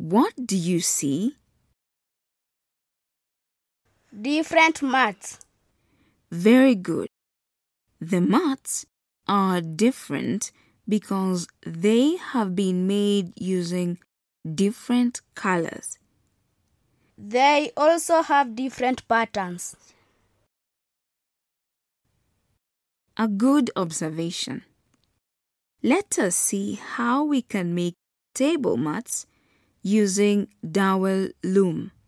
What do you see? Different mats. Very good. The mats are different because they have been made using different colors. They also have different patterns. A good observation. Let us see how we can make table mats using dowel loom.